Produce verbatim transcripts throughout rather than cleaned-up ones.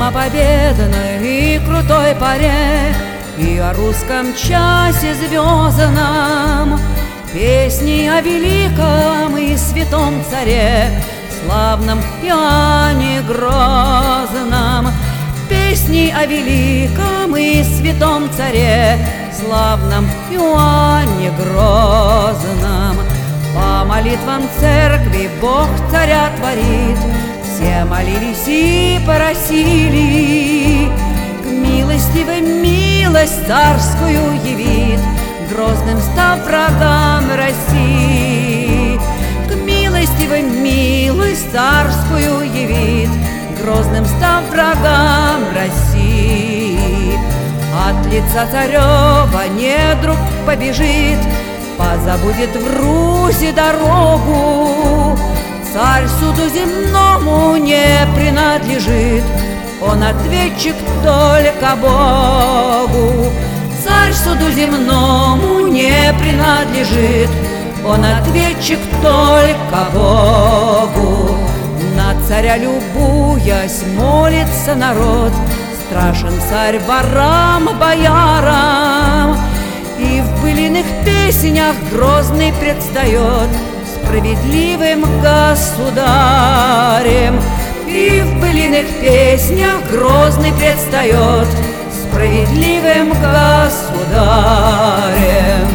о победной и крутой поре, и о русском часе звездном, песни о великом и святом царе, славном Иоанне Грозном. Песни о великом и святом царе, славном Иоанне Грозном. По молитвам церкви Бог царя творит, все молились и просили, к милостивой милость царскую явит, грозным став врагам России. К милостивой милость царскую явит, грозным став врагам России. От лица царева недруг побежит, позабудет в Руси дорогу. Царь суду земному не принадлежит, он ответчик только Богу. Царь суду земному не принадлежит, он ответчик только Богу. На царя любуясь молится народ, страшен царь ворам, боярам. И в былиных песнях грозный предстает справедливым государем. И в былиных песнях грозный предстает справедливым государем.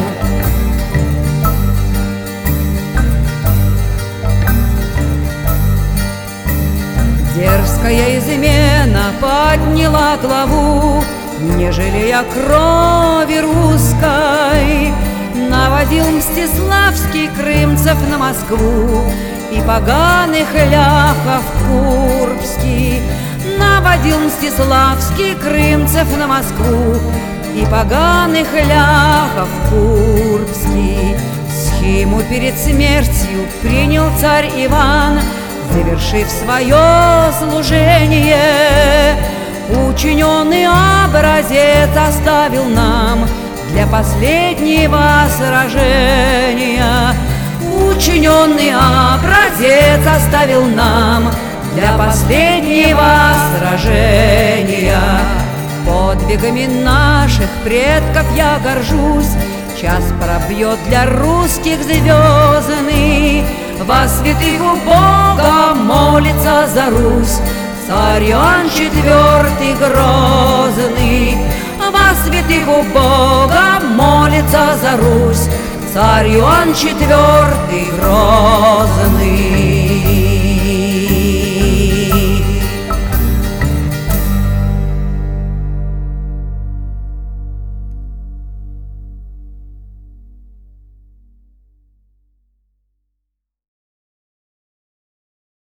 Дерзкая измена подняла главу, не жалея крови русской. Наводил Мстиславский крымцев на Москву и поганых ляхов Курбский. Наводил Мстиславский крымцев на Москву и поганых ляхов Курбский. Схиму перед смертью принял царь Иван, завершив свое служение. Учиненный образец оставил нам для последнего сражения. Учиненный образец оставил нам для последнего сражения. Подвигами наших предков я горжусь, час пробьет для русских звездный. Во святых у Бога молится за Русь царь Иоанн четвёртый Грозный. Во святых у Бога молится за Русь царь Иоанн четвёртый Грозный.